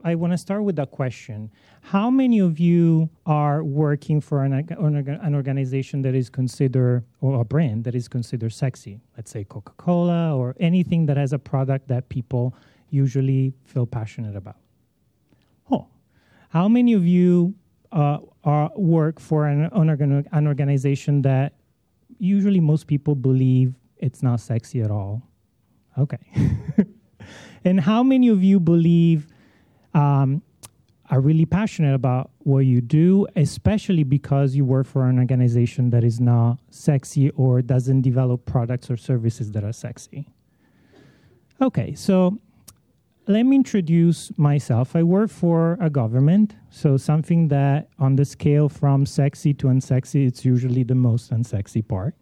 I want to start with a question. How many of you are working for an organization that is considered, or a brand that is considered sexy? Let's say Coca-Cola or anything that has a product that people usually feel passionate about. Oh, how many of you work for an organization that usually most people believe it's not sexy at all? Okay. And how many of you believe are really passionate about what you do, especially because you work for an organization that is not sexy or doesn't develop products or services that are sexy? Okay, so let me introduce myself. I work for a government, so something that on the scale from sexy to unsexy, it's usually the most unsexy part.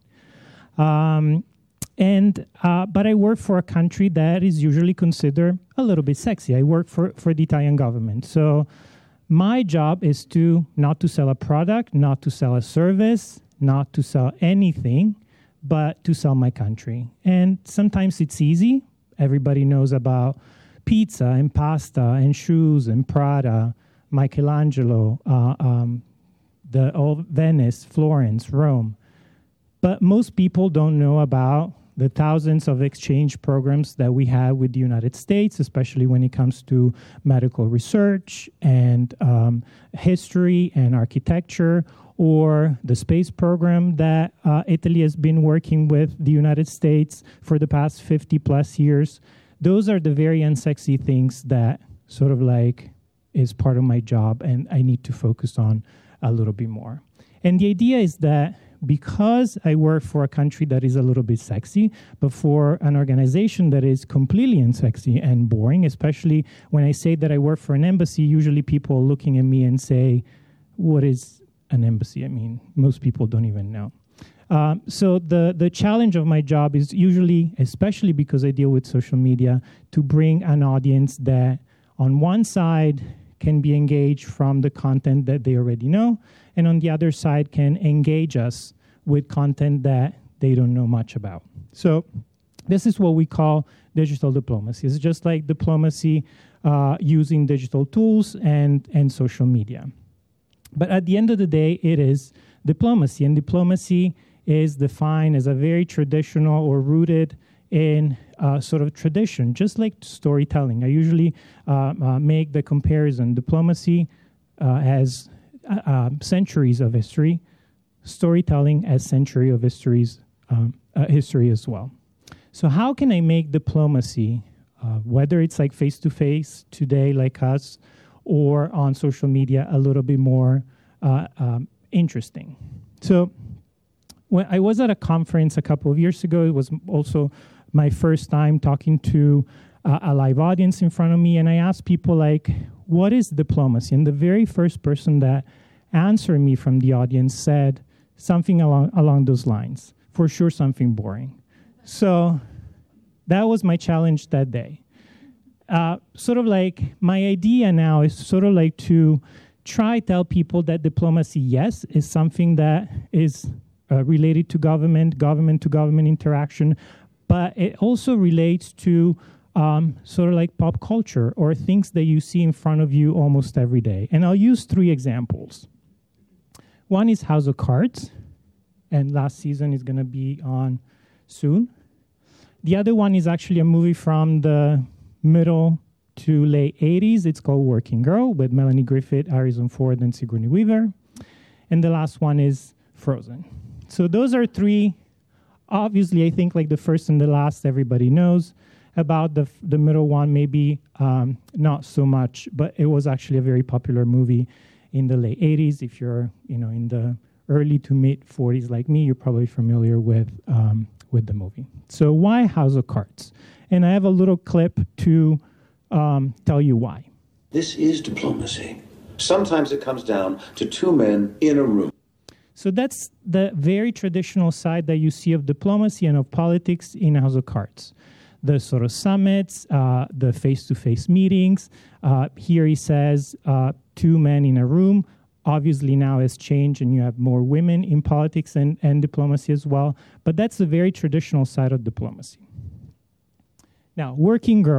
But I work for a country that is usually considered a little bit sexy. I work for the Italian government. So my job is not to sell a product, not to sell a service, not to sell anything, but to sell my country. And sometimes it's easy. Everybody knows about pizza and pasta and shoes and Prada, Michelangelo, Venice, Florence, Rome. But most people don't know about the thousands of exchange programs that we have with the United States, especially when it comes to medical research and history and architecture, or the space program that Italy has been working with the United States for the past 50 plus years. Those are the very unsexy things that sort of like is part of my job and I need to focus on a little bit more. And the idea is that because I work for a country that is a little bit sexy, but for an organization that is completely unsexy and boring, especially when I say that I work for an embassy, usually people are looking at me and say, what is an embassy? I mean, most people don't even know. So the challenge of my job is usually, especially because I deal with social media, to bring an audience that on one side can be engaged from the content that they already know, and on the other side can engage us with content that they don't know much about. So this is what we call digital diplomacy. It's just like diplomacy using digital tools and social media. But at the end of the day, it is diplomacy, and diplomacy is defined as a very traditional or rooted in sort of tradition, just like storytelling. I usually make the comparison. Diplomacy has centuries of history, storytelling as century of history as well. So how can I make diplomacy, whether it's like face-to-face today like us, or on social media, a little bit more interesting? So when I was at a conference a couple of years ago, it was also my first time talking to a live audience in front of me, and I asked people like, what is diplomacy? And the very first person that answered me from the audience said something along those lines. For sure, something boring. So that was my challenge that day. Sort of like my idea now is sort of like to try tell people that diplomacy, yes, is something that is related to government-to-government interaction, but it also relates to sort of like pop culture or things that you see in front of you almost every day. And I'll use 3 examples. One is House of Cards, and last season is going to be on soon. The other one is actually a movie from the middle to late 80s. It's called Working Girl with Melanie Griffith, Harrison Ford, and Sigourney Weaver. And the last one is Frozen. So those are 3. Obviously, I think like the first and the last everybody knows. About the middle one, maybe not so much, but it was actually a very popular movie in the late 80s. If you're in the early to mid 40s like me, you're probably familiar with the movie. So why House of Cards? And I have a little clip to tell you why. This is diplomacy. Sometimes it comes down to 2 men in a room. So that's the very traditional side that you see of diplomacy and of politics in House of Cards. The sort of summits, the face-to-face meetings. Here he says 2 men in a room. Obviously now has changed and you have more women in politics and diplomacy as well. But that's the very traditional side of diplomacy. Now, Working Girls,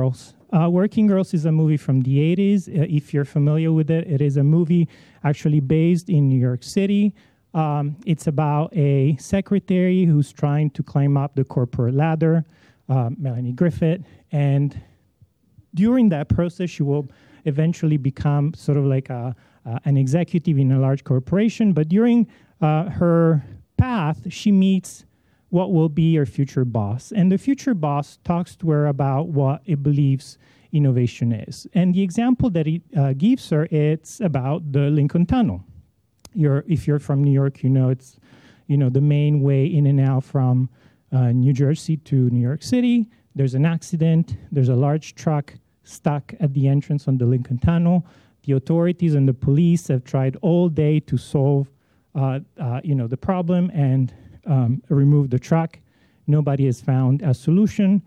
Working Girls is a movie from the 80s. If you're familiar with it, it is a movie actually based in New York City. It's about a secretary who's trying to climb up the corporate ladder, Melanie Griffith, and during that process, she will eventually become sort of like an executive in a large corporation. But during her path, she meets what will be her future boss. And the future boss talks to her about what it believes innovation is. And the example that he gives her, it's about the Lincoln Tunnel. If you're from New York, it's the main way in and out from New Jersey to New York City. There's an accident. There's a large truck stuck at the entrance on the Lincoln Tunnel. The authorities and the police have tried all day to solve the problem and remove the truck. Nobody has found a solution.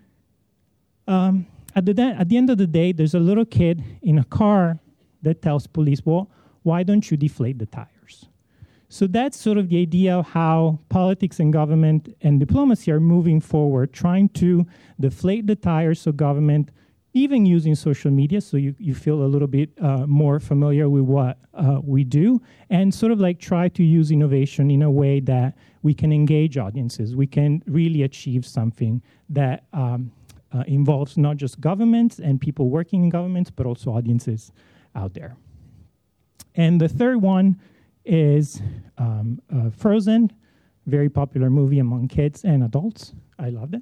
At the end of the day, there's a little kid in a car that tells police, well, why don't you deflate the tires? So that's sort of the idea of how politics and government and diplomacy are moving forward, trying to deflate the tires so government, even using social media, so you feel a little bit more familiar with what we do, and sort of like try to use innovation in a way that we can engage audiences. We can really achieve something that involves not just governments and people working in governments, but also audiences out there. And the third one is Frozen, very popular movie among kids and adults. I loved it.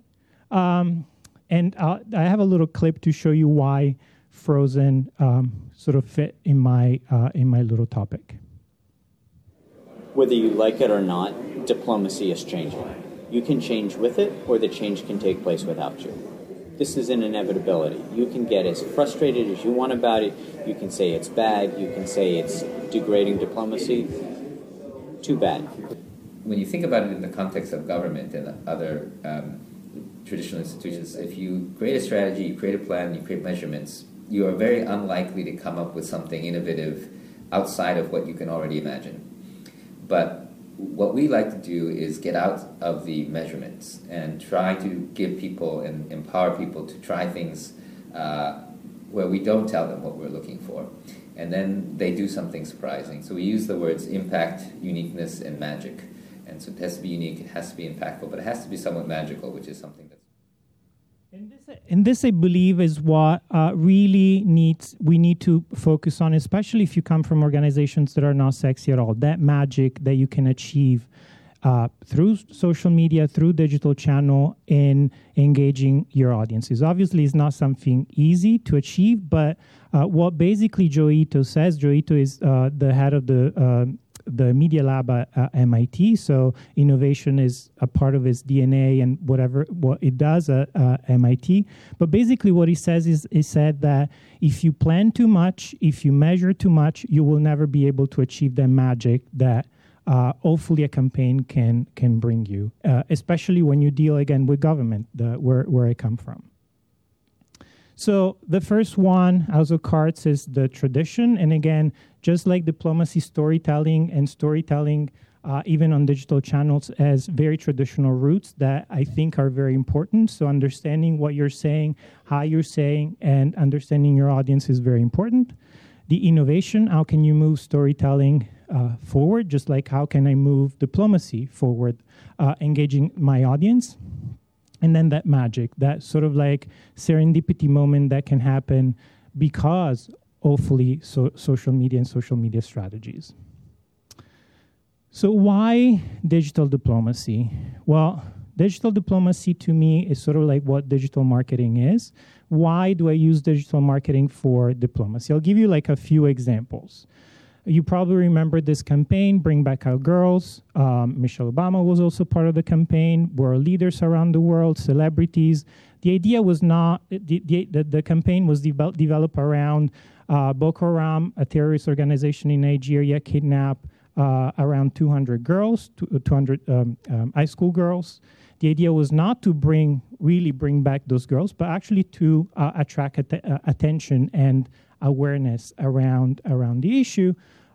And I have a little clip to show you why Frozen sort of fit in my little topic. Whether you like it or not, diplomacy is changing. You can change with it, or the change can take place without you. This is an inevitability. You can get as frustrated as you want about it. You can say it's bad. You can say it's degrading diplomacy. Too bad. When you think about it in the context of government and other traditional institutions, if you create a strategy, you create a plan, you create measurements, you are very unlikely to come up with something innovative outside of what you can already imagine. But what we like to do is get out of the measurements and try to give people and empower people to try things where we don't tell them what we're looking for. And then they do something surprising. So we use the words impact, uniqueness, and magic. And so it has to be unique, it has to be impactful, but it has to be somewhat magical, which is something that's... And this, I believe, is what we need to focus on, especially if you come from organizations that are not sexy at all. That magic that you can achieve through social media, through digital channel, in engaging your audiences. Obviously, it's not something easy to achieve, but what basically Joe Ito says, Joe Ito is the head of the Media Lab at MIT, so innovation is a part of his DNA and what it does at MIT. But basically what he says is, he said that if you plan too much, if you measure too much, you will never be able to achieve the magic that hopefully a campaign can bring you, especially when you deal, again, with government, where I come from. So the first one, House of Cards, is the tradition. And again, just like diplomacy, storytelling, even on digital channels, has very traditional roots that I think are very important. So understanding what you're saying, how you're saying, and understanding your audience is very important. The innovation, how can you move storytelling forward? Just like how can I move diplomacy forward, engaging my audience? And then that magic, that sort of like serendipity moment that can happen because, hopefully, social media and social media strategies. So why digital diplomacy? Well, digital diplomacy to me is sort of like what digital marketing is. Why do I use digital marketing for diplomacy? I'll give you like a few examples. You probably remember this campaign, Bring Back Our Girls. Michelle Obama was also part of the campaign. World leaders around the world, celebrities. The idea was not, the campaign was developed around Boko Haram, a terrorist organization in Nigeria, kidnapped around 200 girls, 200 high school girls. The idea was not to really bring back those girls, but actually to attract attention and awareness around the issue.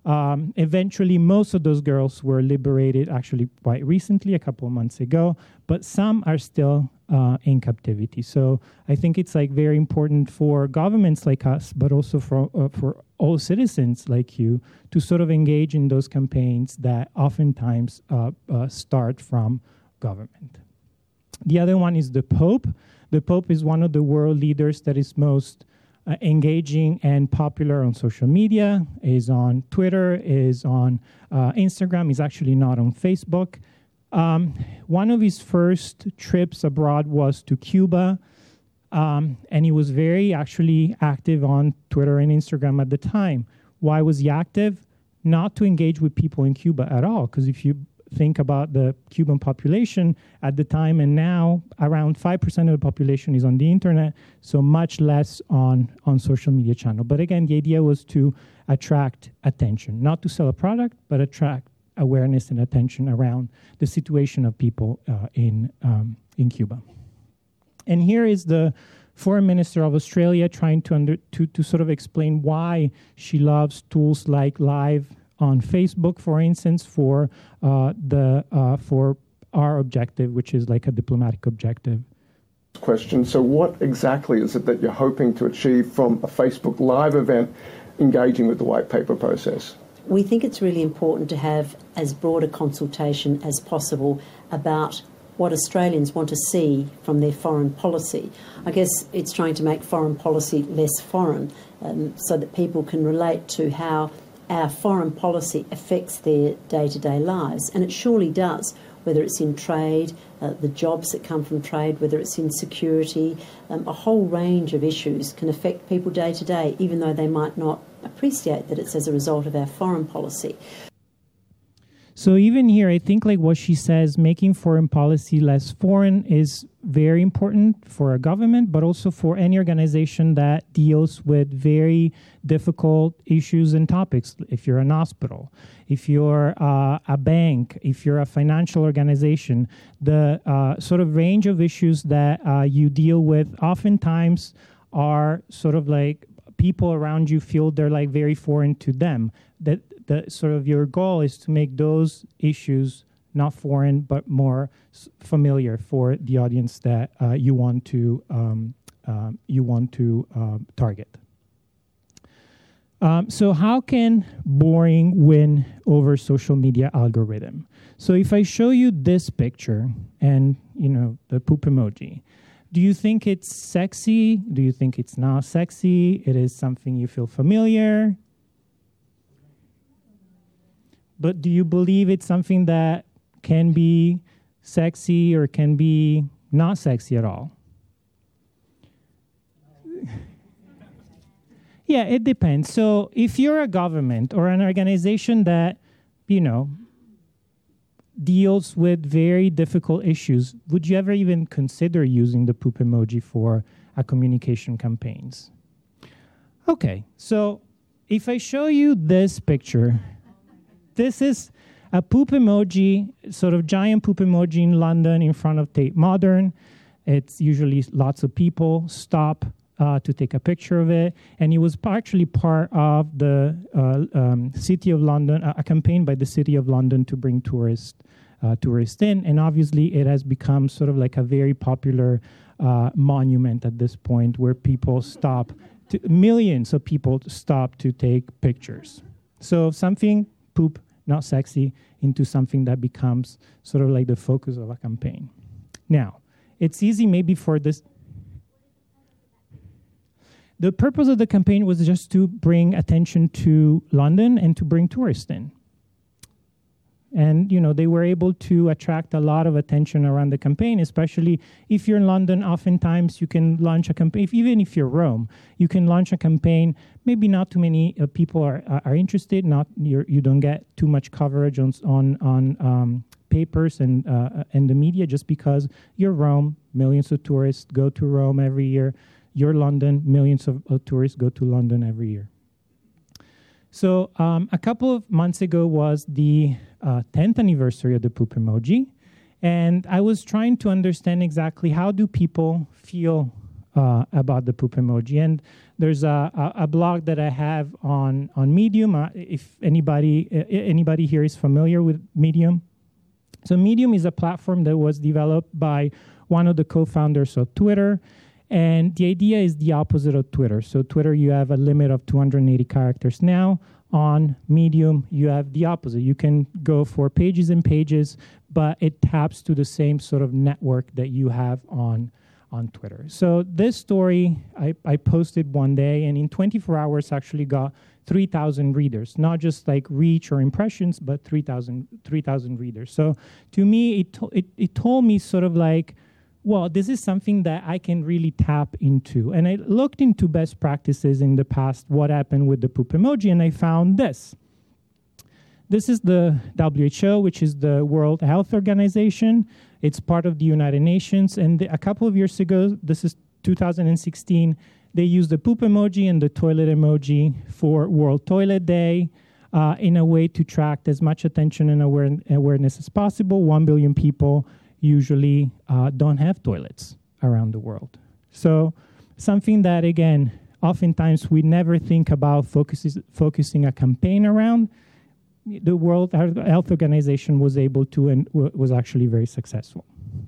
Eventually, most of those girls were liberated actually quite recently, a couple of months ago, but some are still in captivity. So I think it's like very important for governments like us, but also for all citizens like you, to sort of engage in those campaigns that oftentimes start from government. The other one is the Pope. The Pope is one of the world leaders that is most engaging and popular on social media, is on Twitter, is on Instagram, is actually not on Facebook. One of his first trips abroad was to Cuba, and he was very actually active on Twitter and Instagram at the time. Why was he active? Not to engage with people in Cuba at all, because if you think about the Cuban population at the time and now, around 5% of the population is on the internet, so much less on social media channel. But again, the idea was to attract attention, not to sell a product, but attract awareness and attention around the situation of people in Cuba. And here is the Foreign Minister of Australia trying to sort of explain why she loves tools like Live on Facebook, for instance, for our objective, which is like a diplomatic objective. Question. So what exactly is it that you're hoping to achieve from a Facebook Live event engaging with the white paper process? We think it's really important to have as broad a consultation as possible about what Australians want to see from their foreign policy. I guess it's trying to make foreign policy less foreign, so that people can relate to how our foreign policy affects their day-to-day lives. And it surely does, whether it's in trade, the jobs that come from trade, whether it's in security, a whole range of issues can affect people day to day, even though they might not appreciate that it's as a result of our foreign policy. So even here, I think like what she says, making foreign policy less foreign is very important for a government, but also for any organization that deals with very difficult issues and topics. If you're an hospital, if you're a bank, if you're a financial organization, the sort of range of issues that you deal with oftentimes are sort of like people around you feel they're like very foreign to them. That the sort of your goal is to make those issues not foreign but more familiar for the audience that you want to target. So how can boring win over social media algorithm? So if I show you this picture and the poop emoji, do you think it's sexy? Do you think it's not sexy? It is something you feel familiar? But do you believe it's something that can be sexy or can be not sexy at all? Yeah, it depends. So if you're a government or an organization that, deals with very difficult issues, would you ever even consider using the poop emoji for a communication campaigns? Okay, so if I show you this picture, this is a poop emoji, sort of giant poop emoji in London in front of Tate Modern. It's usually lots of people stop to take a picture of it. And it was actually part of the City of London, a campaign by the City of London to bring tourists in. And obviously it has become sort of like a very popular monument at this point where people stop, millions of people stop to take pictures. So something poop, not sexy, into something that becomes sort of like the focus of a campaign. Now, it's easy maybe for this. The purpose of the campaign was just to bring attention to London and to bring tourists in. And, they were able to attract a lot of attention around the campaign, especially if you're in London. Oftentimes, you can launch a campaign, even if you're Rome, you can launch a campaign. Maybe not too many people are interested. You don't get too much coverage on papers and the media just because you're Rome. Millions of tourists go to Rome every year. You're London. Millions of tourists go to London every year. So a couple of months ago was the 10th anniversary of the poop emoji. And I was trying to understand exactly how do people feel about the poop emoji. And there's a blog that I have on Medium. If anybody here is familiar with Medium. So Medium is a platform that was developed by one of the co-founders of Twitter. And the idea is the opposite of Twitter. So Twitter, you have a limit of 280 characters now. On Medium, you have the opposite. You can go for pages and pages, but it taps to the same sort of network that you have on Twitter. So this story, I posted one day, and in 24 hours actually got 3,000 readers, not just like reach or impressions, but 3,000 readers. So to me, it told me sort of like, well, this is something that I can really tap into. And I looked into best practices in the past, what happened with the poop emoji, and I found this. This is the WHO, which is the World Health Organization. It's part of the United Nations. And a couple of years ago, this is 2016, they used the poop emoji and the toilet emoji for World Toilet Day in a way to attract as much attention and awareness as possible. 1 billion people usually don't have toilets around the world. So something that, again, oftentimes we never think about focusing a campaign around, the World Health Organization was able to and was actually very successful.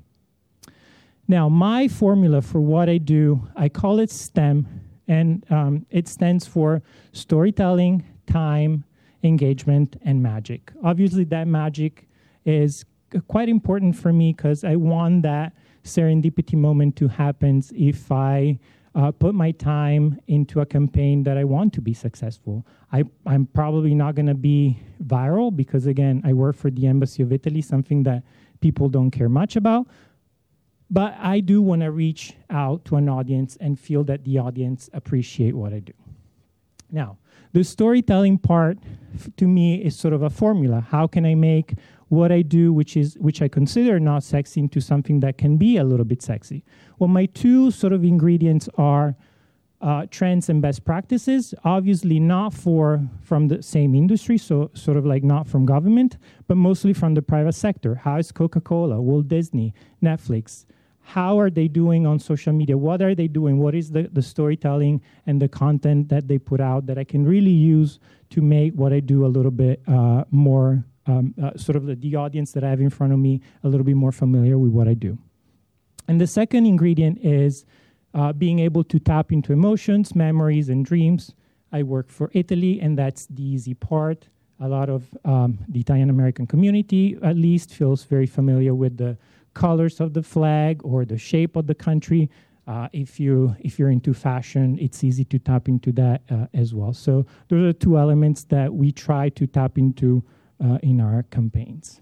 Now, my formula for what I do, I call it STEM, and it stands for storytelling, time, engagement, and magic. Obviously, that magic is quite important for me because I want that serendipity moment to happen if I put my time into a campaign that I want to be successful. I'm probably not going to be viral because, again, I work for the Embassy of Italy, something that people don't care much about. But I do want to reach out to an audience and feel that the audience appreciate what I do. Now, the storytelling part, to me, is sort of a formula. How can I make what I do, which I consider not sexy, into something that can be a little bit sexy? Well, my two sort of ingredients are trends and best practices, obviously not from the same industry, so sort of like not from government, but mostly from the private sector. How is Coca-Cola, Walt Disney, Netflix, how are they doing on social media? What are they doing? What is the storytelling and the content that they put out that I can really use to make what I do a little bit more, sort of the audience that I have in front of me, a little bit more familiar with what I do. And the second ingredient is being able to tap into emotions, memories, and dreams. I work for Italy, and that's the easy part. A lot of the Italian-American community, at least, feels very familiar with the colors of the flag or the shape of the country. If you're into fashion, it's easy to tap into that as well. So those are two elements that we try to tap into in our campaigns.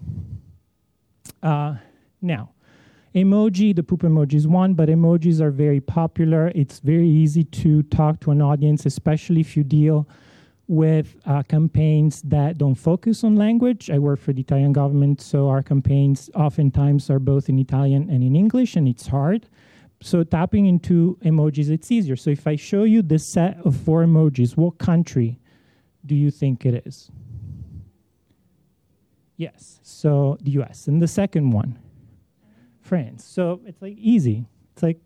Now, emoji, the poop emoji is one, but emojis are very popular. It's very easy to talk to an audience, especially if you deal with campaigns that don't focus on language. I work for the Italian government, so our campaigns oftentimes are both in Italian and in English, and it's hard. So tapping into emojis, it's easier. So if I show you this set of 4 emojis, what country do you think it is? Yes, so the US. And the second one, France. So it's like easy. It's like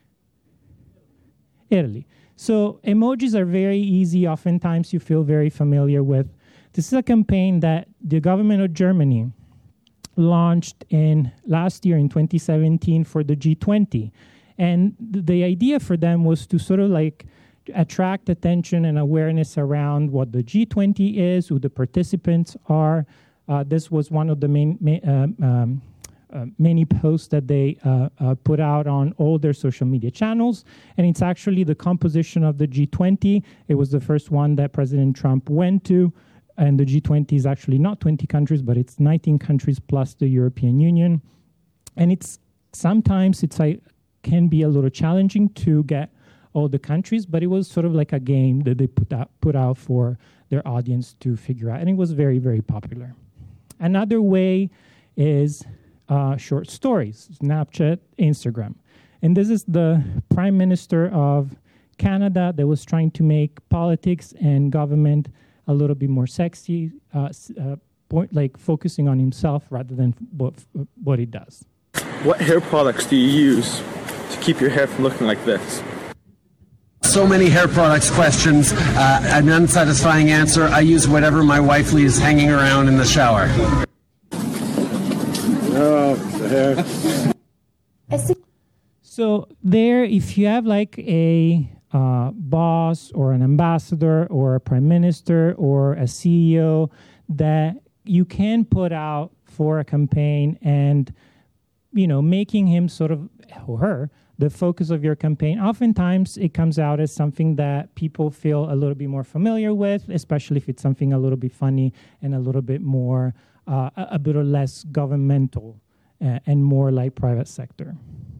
Italy. So emojis are very easy. Oftentimes you feel very familiar with. This is a campaign that the government of Germany launched last year in 2017 for the G20. And the idea for them was to sort of like attract attention and awareness around what the G20 is, who the participants are. This was one of the many posts that they put out on all their social media channels. And it's actually the composition of the G20. It was the first one that President Trump went to. And the G20 is actually not 20 countries, but it's 19 countries plus the European Union. And sometimes can be a little challenging to get all the countries, but it was sort of like a game that they put out for their audience to figure out. And it was very, very popular. Another way is short stories, Snapchat, Instagram. And this is the Prime Minister of Canada that was trying to make politics and government a little bit more sexy, like focusing on himself rather than what he does. What hair products do you use to keep your hair from looking like this? so many hair products questions, an unsatisfying answer. I use whatever my wife leaves hanging around in the shower. Oh, the hair. So there, if you have like a boss or an ambassador or a prime minister or a CEO that you can put out for a campaign and, you know, making him sort of, or her, the focus of your campaign, oftentimes it comes out as something that people feel a little bit more familiar with, especially if it's something a little bit funny and a little bit more, a bit less governmental and more like private sector.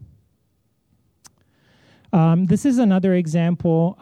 This is another example.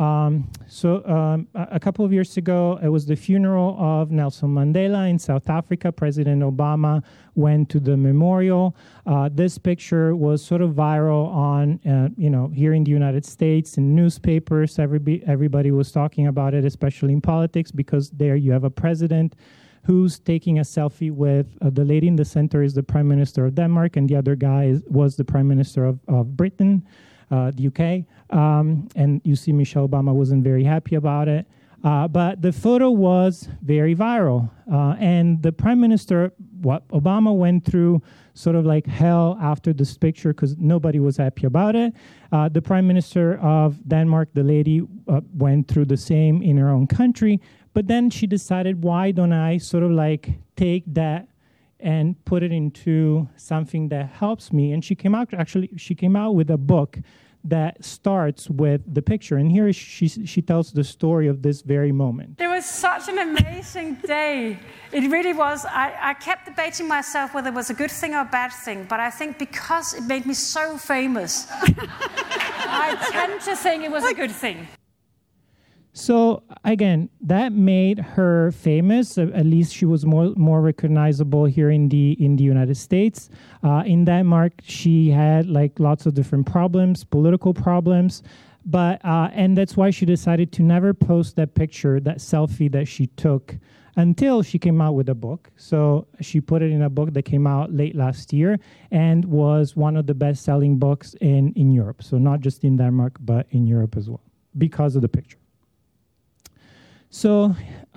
A couple of years ago, it was the funeral of Nelson Mandela in South Africa. President Obama went to the memorial. This picture was sort of viral on, here in the United States, in newspapers. Everybody was talking about it, especially in politics, because there you have a president who's taking a selfie with the lady in the center is the Prime Minister of Denmark, and the other guy was the Prime Minister of Britain. The UK, and you see Michelle Obama wasn't very happy about it. But the photo was very viral. And the Prime Minister, Obama went through sort of like hell after this picture because nobody was happy about it. The Prime Minister of Denmark, the lady, went through the same in her own country. But then she decided, why don't I sort of like take that and put it into something that helps me. And she came out with a book that starts with the picture. And here she tells the story of this very moment. It was such an amazing day. It really was. I kept debating myself whether it was a good thing or a bad thing, but I think because it made me so famous, I tend to think it was a good thing. So again, that made her famous. At least she was more recognizable here in the United States. In Denmark, she had like lots of different problems, political problems, but and that's why she decided to never post that picture, that selfie that she took, until she came out with a book. So she put it in a book that came out late last year and was one of the best-selling books in Europe. So not just in Denmark, but in Europe as well, because of the picture. So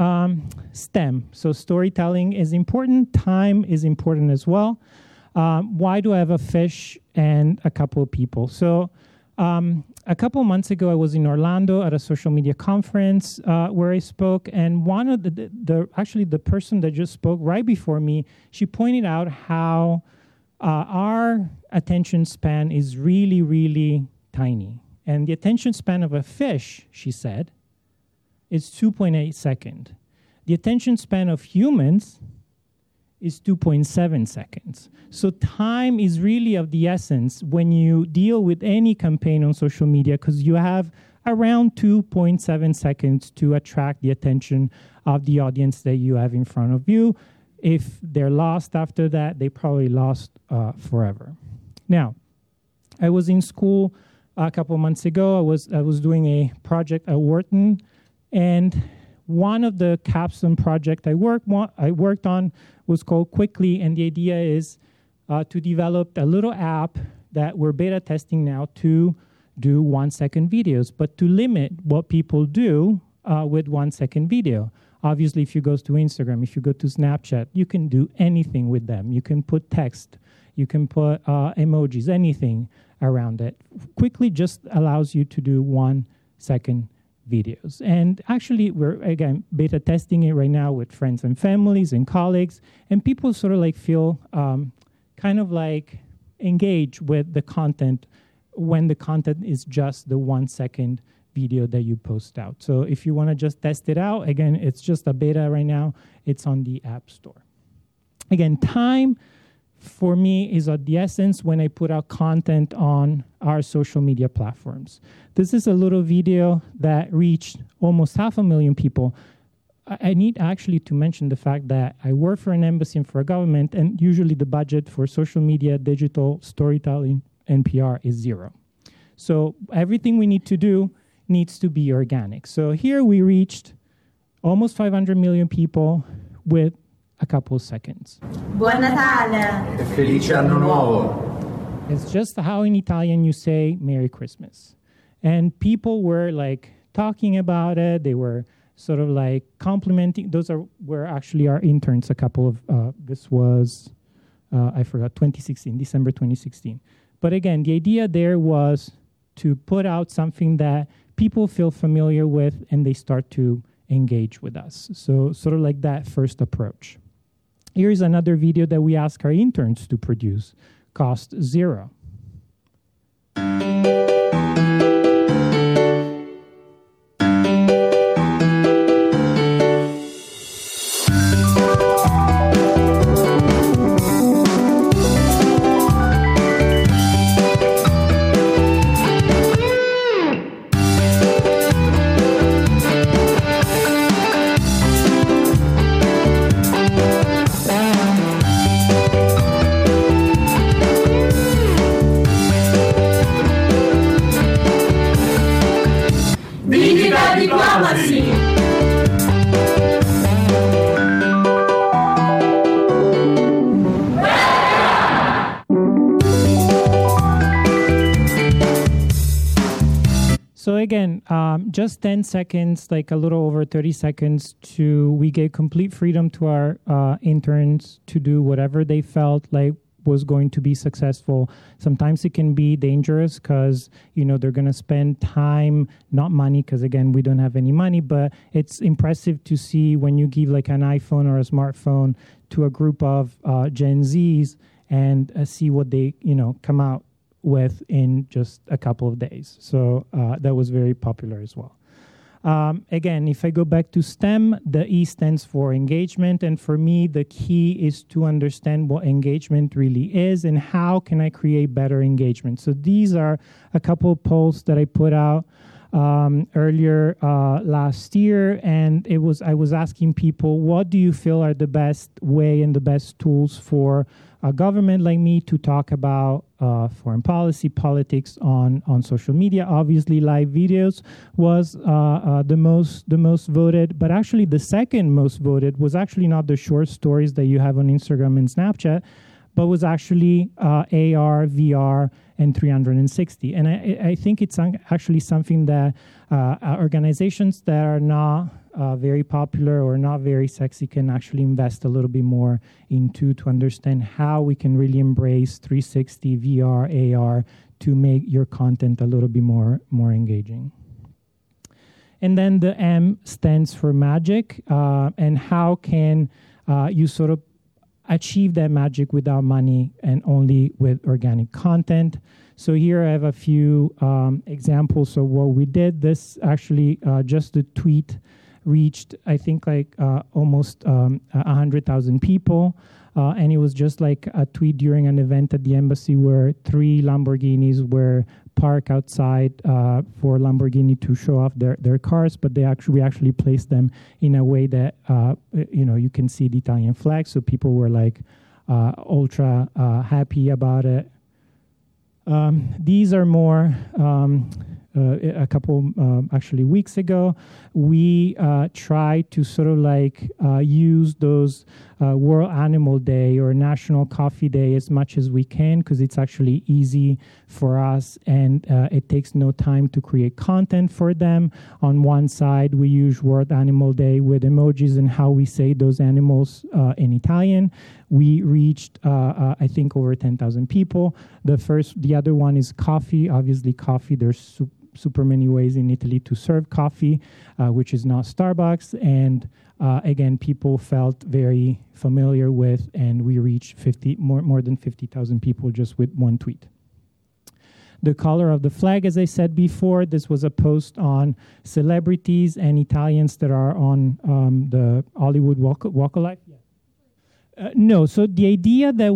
STEM, so storytelling is important, time is important as well. Why do I have a fish and a couple of people? So a couple of months ago, I was in Orlando at a social media conference where I spoke, and one of the person that just spoke right before me, she pointed out how our attention span is really, really tiny. And the attention span of a fish, she said, is 2.8 seconds. The attention span of humans is 2.7 seconds. So time is really of the essence when you deal with any campaign on social media, because you have around 2.7 seconds to attract the attention of the audience that you have in front of you. If they're lost after that, they probably lost forever. Now, I was in school a couple of months ago. I was doing a project at Wharton, and one of the capstone projects I worked on was called Quickly, and the idea is to develop a little app that we're beta testing now to do 1-second videos, but to limit what people do with 1-second video. Obviously, if you go to Instagram, if you go to Snapchat, you can do anything with them. You can put text, you can put emojis, anything around it. Quickly just allows you to do 1-second videos. And actually, we're, again, beta testing it right now with friends and families and colleagues, and people sort of like feel kind of like engaged with the content when the content is just the 1-second video that you post out. So if you want to just test it out, again, it's just a beta right now. It's on the App Store. Again, time for me is of the essence when I put out content on our social media platforms. This is a little video that reached almost 500,000 people. I need actually to mention the fact that I work for an embassy and for a government, and usually the budget for social media, digital, storytelling, and PR is zero. So everything we need to do needs to be organic. So here we reached almost 500 million people with a couple of seconds. Buon Natale! E felice anno nuovo! It's just how in Italian you say Merry Christmas. And people were like talking about it. They were sort of like complimenting. Those were actually our interns. A couple of this was I forgot, 2016, December 2016. But again, the idea there was to put out something that people feel familiar with and they start to engage with us. So sort of like that first approach. Here's another video that we ask our interns to produce, cost zero. So again, just 10 seconds, like a little over 30 seconds, we gave complete freedom to our interns to do whatever they felt like was going to be successful. Sometimes it can be dangerous because, they're going to spend time, not money, because again, we don't have any money, but it's impressive to see when you give like an iPhone or a smartphone to a group of Gen Zs and see what they, come out with in just a couple of days. So that was very popular as well. Again, if I go back to STEM, the E stands for engagement. And for me, the key is to understand what engagement really is and how can I create better engagement. So these are a couple of polls that I put out earlier last year. And I was asking people, what do you feel are the best way and the best tools for a government like me to talk about foreign policy, politics on social media? Obviously, live videos was the most voted, but actually the second most voted was actually not the short stories that you have on Instagram and Snapchat, but was actually AR, VR, and 360. And I think it's actually something that organizations that are not very popular or not very sexy can actually invest a little bit more into to understand how we can really embrace 360 VR, AR to make your content a little bit more engaging. And then the M stands for magic, and how can you sort of achieve that magic without money and only with organic content. So here I have a few examples of what we did. This actually just the tweet reached, I think, like almost 100,000 people. And it was just like a tweet during an event at the embassy where 3 Lamborghinis were parked outside for Lamborghini to show off their cars, but we actually placed them in a way that, you can see the Italian flag. So people were like ultra happy about it. These are more a couple actually weeks ago. We tried to sort of like use those World Animal Day or National Coffee Day as much as we can, because it's actually easy for us and it takes no time to create content for them. On one side, we use World Animal Day with emojis and how we say those animals in Italian. We reached, I think, over 10,000 people. The other one is coffee. Obviously, coffee, there's super many ways in Italy to serve coffee, which is not Starbucks. And again, people felt very familiar with, and we reached more than 50,000 people just with one tweet. The color of the flag, as I said before, this was a post on celebrities and Italians that are on the Hollywood Walk of Life. No, so the idea that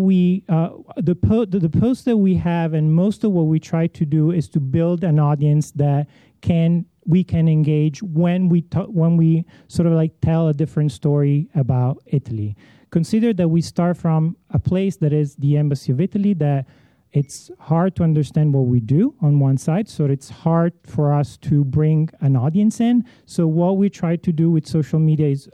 the post that we have, and most of what we try to do is to build an audience that we can engage when we sort of like tell a different story about Italy. Consider that we start from a place that is the Embassy of Italy, that it's hard to understand what we do on one side, so it's hard for us to bring an audience in. So what we try to do with social media is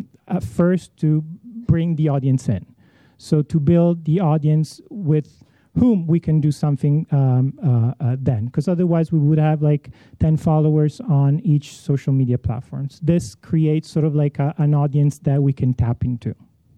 first to bring the audience in. So to build the audience with whom we can do something then, because otherwise we would have like 10 followers on each social media platforms. This creates sort of like an audience that we can tap into.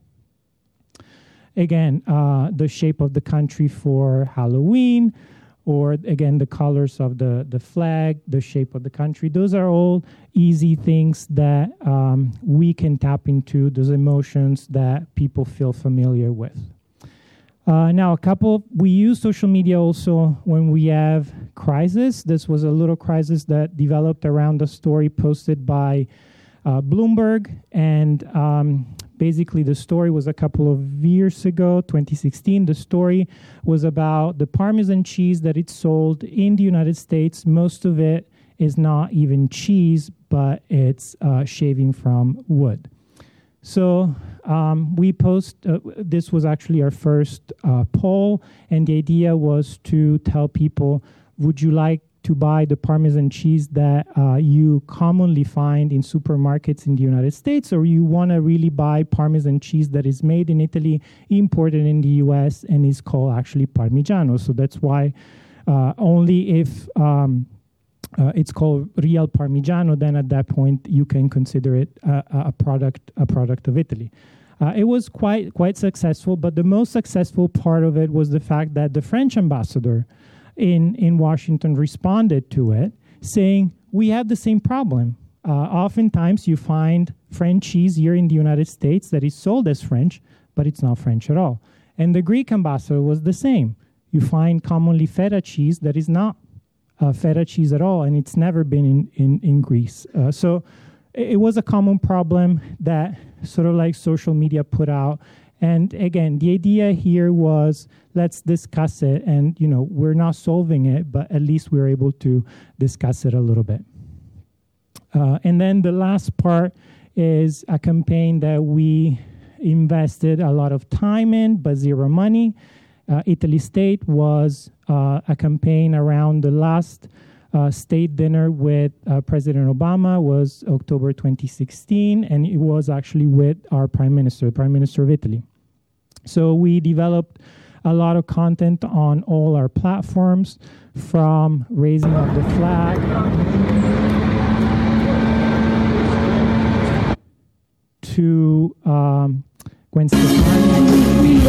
Again, the shape of the country for Halloween, or again, the colors of the flag, the shape of the country. Those are all easy things that we can tap into, those emotions that people feel familiar with. Now, we use social media also when we have crisis. This was a little crisis that developed around a story posted by Bloomberg, and basically the story was a couple of years ago, 2016. The story was about the Parmesan cheese that it's sold in the United States. Most of it is not even cheese, but it's shaving from wood. So we this was actually our first poll, and the idea was to tell people, would you like to buy the Parmesan cheese that you commonly find in supermarkets in the United States, or you want to really buy Parmesan cheese that is made in Italy, imported in the US, and is called actually Parmigiano. So that's why only if it's called real Parmigiano, then at that point you can consider it a product of Italy. It was quite successful, but the most successful part of it was the fact that the French ambassador in Washington responded to it, saying, we have the same problem. Oftentimes you find French cheese here in the United States that is sold as French, but it's not French at all. And the Greek ambassador was the same. You find commonly feta cheese that is not feta cheese at all, and it's never been in Greece. So it was a common problem that sort of like social media put out. And again, the idea here was, let's discuss it, and we're not solving it, but at least we're able to discuss it a little bit. And then the last part is a campaign that we invested a lot of time in, but zero money. Italy State was a campaign around the last state dinner with President Obama, was October 2016, and it was actually with our Prime Minister, the Prime Minister of Italy. So we developed a lot of content on all our platforms, from raising of the flag to Gwen Stefani.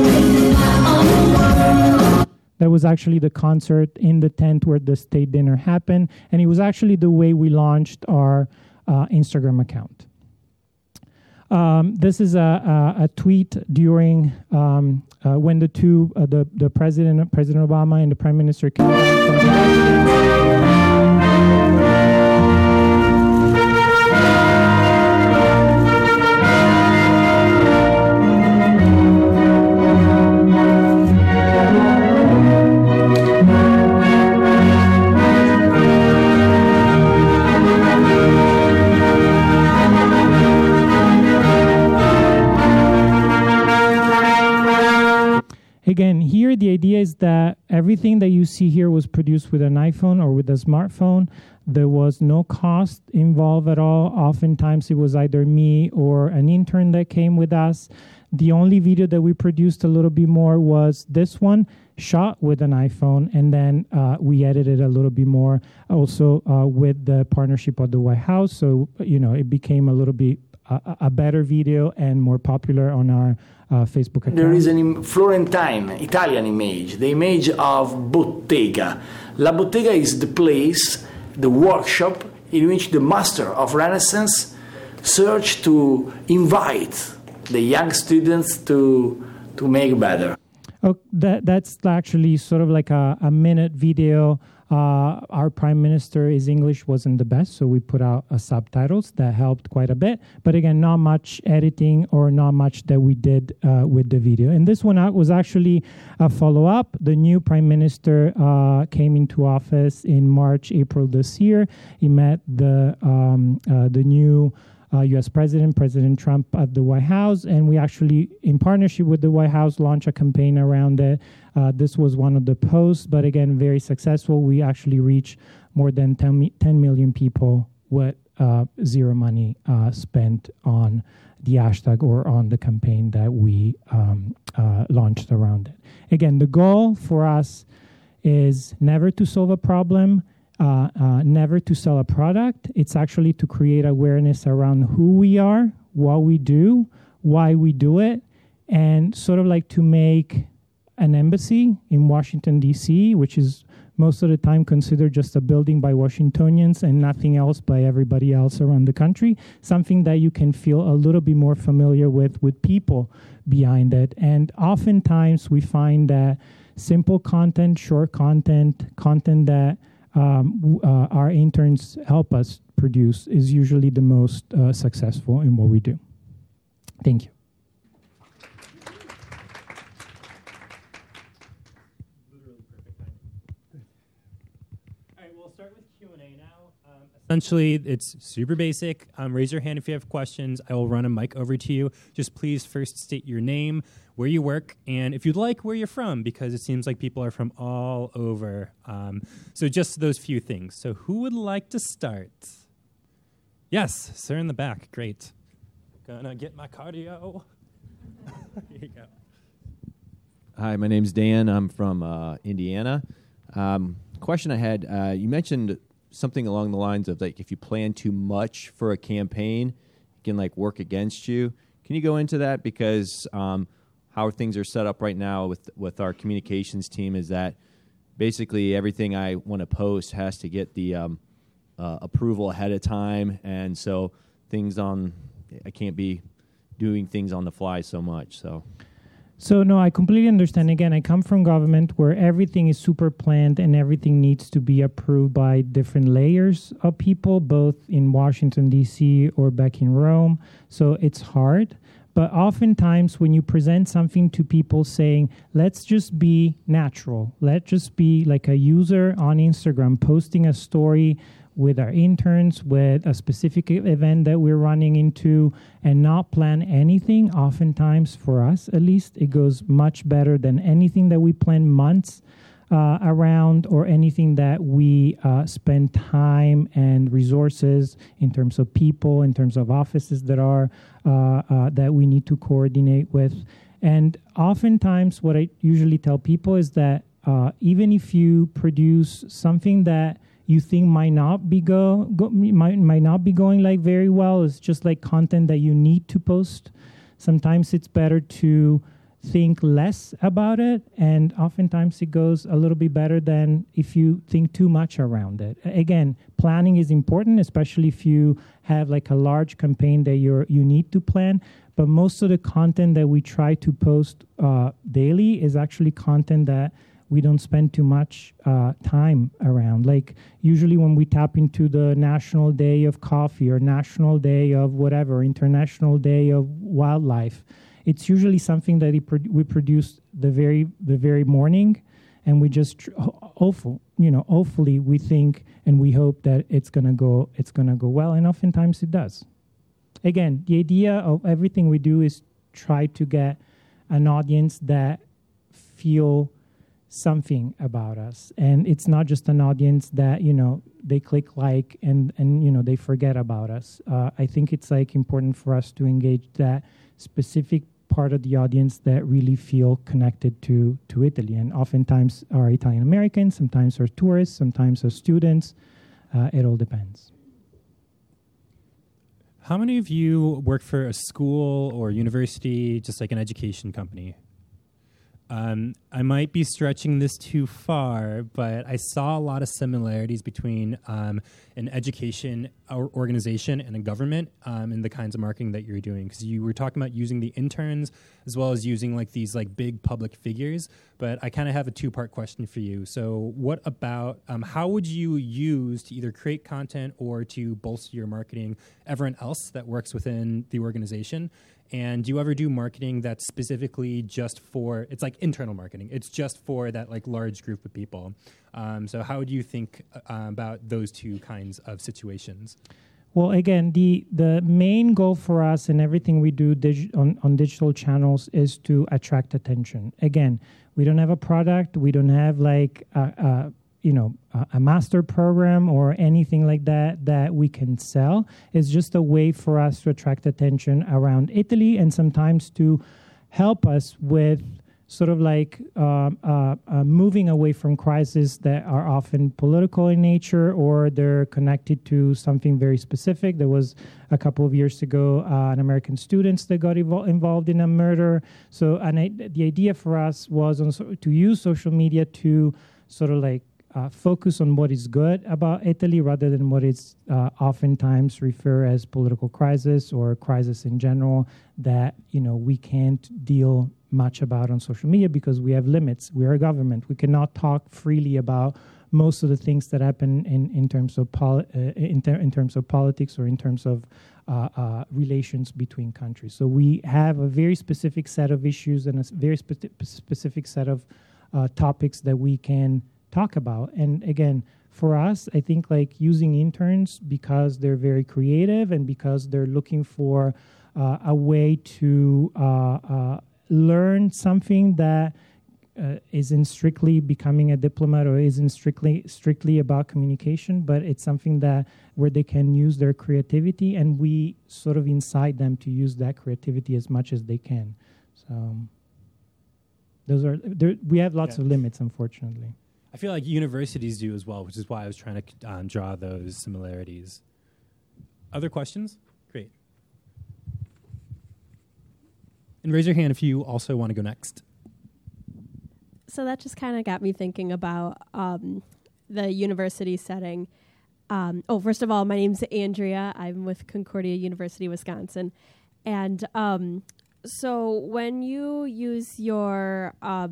That was actually the concert in the tent where the state dinner happened, and it was actually the way we launched our Instagram account. This is a tweet during when the President Obama and the Prime Minister came back from Again, here the idea is that everything that you see here was produced with an iPhone or with a smartphone. There was no cost involved at all. Oftentimes it was either me or an intern that came with us. The only video that we produced a little bit more was this one, shot with an iPhone, and then we edited a little bit more also with the partnership of the White House. So, it became a little bit a better video and more popular on our Facebook account. There is a Florentine, Italian image, the image of bottega. La bottega is the place, the workshop in which the master of Renaissance searched to invite the young students to make better. Oh, that's actually sort of like a minute video. Our Prime Minister, his English wasn't the best, so we put out subtitles that helped quite a bit. But again, not much editing or not much that we did with the video. And this one was actually a follow-up. The new Prime Minister came into office in March, April this year. He met the new U.S. President Trump at the White House, and we actually, in partnership with the White House, launched a campaign around it. This was one of the posts, but again, very successful. We actually reached more than 10 million people with zero money spent on the hashtag or on the campaign that we launched around it. Again, the goal for us is never to solve a problem, never to sell a product. It's actually to create awareness around who we are, what we do, why we do it, and sort of like to make an embassy in Washington, D.C., which is most of the time considered just a building by Washingtonians and nothing else by everybody else around the country, something that you can feel a little bit more familiar with people behind it. And oftentimes we find that simple content, short content that our interns help us produce is usually the most successful in what we do. Thank you. Essentially, it's super basic. Raise your hand if you have questions. I will run a mic over to you. Just please first state your name, where you work, and if you'd like, where you're from, because it seems like people are from all over. So just those few things. So who would like to start? Yes, sir in the back. Great. Gonna get my cardio. Here you go. Hi, my name's Dan. I'm from Indiana. Question I had, you mentioned something along the lines of like if you plan too much for a campaign, it can like work against you. Can you go into that? Because how things are set up right now with our communications team is that basically everything I want to post has to get the approval ahead of time, and so I can't be doing things on the fly so much. So no, I completely understand. Again, I come from government where everything is super planned and everything needs to be approved by different layers of people, both in Washington, D.C. or back in Rome. So it's hard. But oftentimes when you present something to people saying, let's just be natural, let's just be like a user on Instagram posting a story with our interns, with a specific event that we're running into, and not plan anything, oftentimes, for us at least, it goes much better than anything that we plan months around, or anything that we spend time and resources in terms of people, in terms of offices that we need to coordinate with. And oftentimes what I usually tell people is that even if you produce something that you think might not be might not be going like very well, it's just like content that you need to post. Sometimes it's better to think less about it, and oftentimes it goes a little bit better than if you think too much around it. Again, planning is important, especially if you have like a large campaign that you need to plan. But most of the content that we try to post daily is actually content that we don't spend too much time around. Like usually when we tap into the National Day of Coffee or National Day of whatever, International Day of Wildlife, it's usually something that we produce the very morning, and we just hopefully we think and we hope that it's gonna go well, and oftentimes it does. Again, the idea of everything we do is try to get an audience that feel something about us, and it's not just an audience that they click like and they forget about us. I think it's like important for us to engage that specific part of the audience that really feel connected to Italy, and oftentimes are Italian Americans, sometimes are tourists, sometimes are students. It all depends. How many of you work for a school or university, just like an education company? I might be stretching this too far, but I saw a lot of similarities between an education organization and a government in the kinds of marketing that you're doing. Because you were talking about using the interns as well as using like these like big public figures. But I kind of have a two-part question for you. So what about how would you use to either create content or to bolster your marketing everyone else that works within the organization? And do you ever do marketing that's specifically just for, it's like internal marketing, it's just for that like large group of people? So how do you think about those two kinds of situations? Well, again, the main goal for us and everything we do on digital channels is to attract attention. Again, we don't have a product, we don't have like a master program or anything like that we can sell. It's just a way for us to attract attention around Italy and sometimes to help us with sort of like moving away from crises that are often political in nature or they're connected to something very specific. There was a couple of years ago an American student that got involved in a murder. So the idea for us was to use social media to sort of like focus on what is good about Italy rather than what is oftentimes referred as political crisis or crisis in general that, we can't deal much about on social media because we have limits. We are a government. We cannot talk freely about most of the things that happen in terms of in terms of politics or in terms of relations between countries. So we have a very specific set of issues and a very specific set of topics that we can talk about. And again, for us, I think like using interns because they're very creative and because they're looking for a way to learn something that isn't strictly becoming a diplomat or isn't strictly about communication, but it's something that where they can use their creativity, and we sort of incite them to use that creativity as much as they can. So we have lots of limits, unfortunately. I feel like universities do as well, which is why I was trying to draw those similarities. Other questions? Great. And raise your hand if you also want to go next. So that just kind of got me thinking about the university setting. First of all, my name's Andrea. I'm with Concordia University, Wisconsin. And so when you use your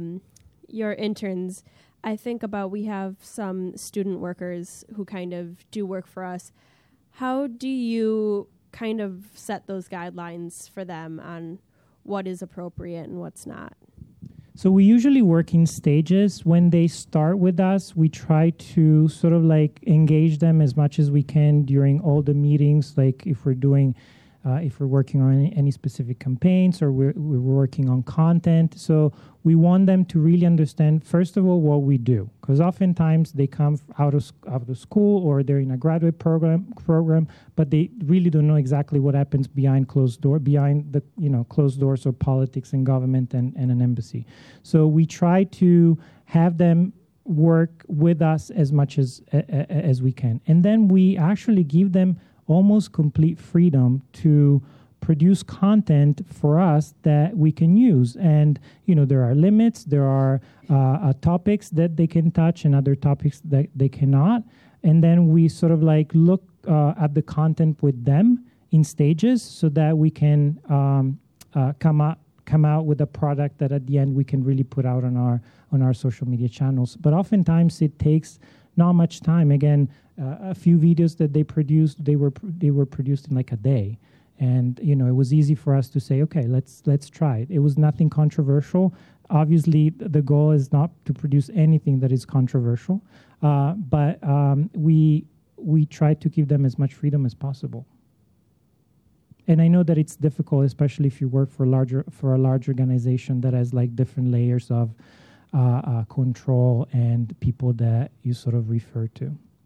interns, I think about we have some student workers who kind of do work for us. How do you kind of set those guidelines for them on what is appropriate and what's not? So we usually work in stages. When they start with us, we try to sort of like engage them as much as we can during all the meetings, like if we're working on any specific campaigns or we're working on content. So we want them to really understand, first of all, what we do. Because oftentimes they come out of school or they're in a graduate program, but they really don't know exactly what happens behind the closed doors of politics and government and an embassy. So we try to have them work with us as much as we can. And then we actually give them almost complete freedom to produce content for us that we can use. And, there are limits, there are topics that they can touch and other topics that they cannot. And then we sort of like look at the content with them in stages so that we can come out with a product that at the end we can really put out on our social media channels. But oftentimes it takes not much time. Again, a few videos that they produced, they were produced in like a day. And, it was easy for us to say, okay, let's try it. It was nothing controversial. Obviously, the goal is not to produce anything that is controversial, but we try to give them as much freedom as possible. And I know that it's difficult, especially if you work for a large organization that has like different layers of control and people that you sort of refer to.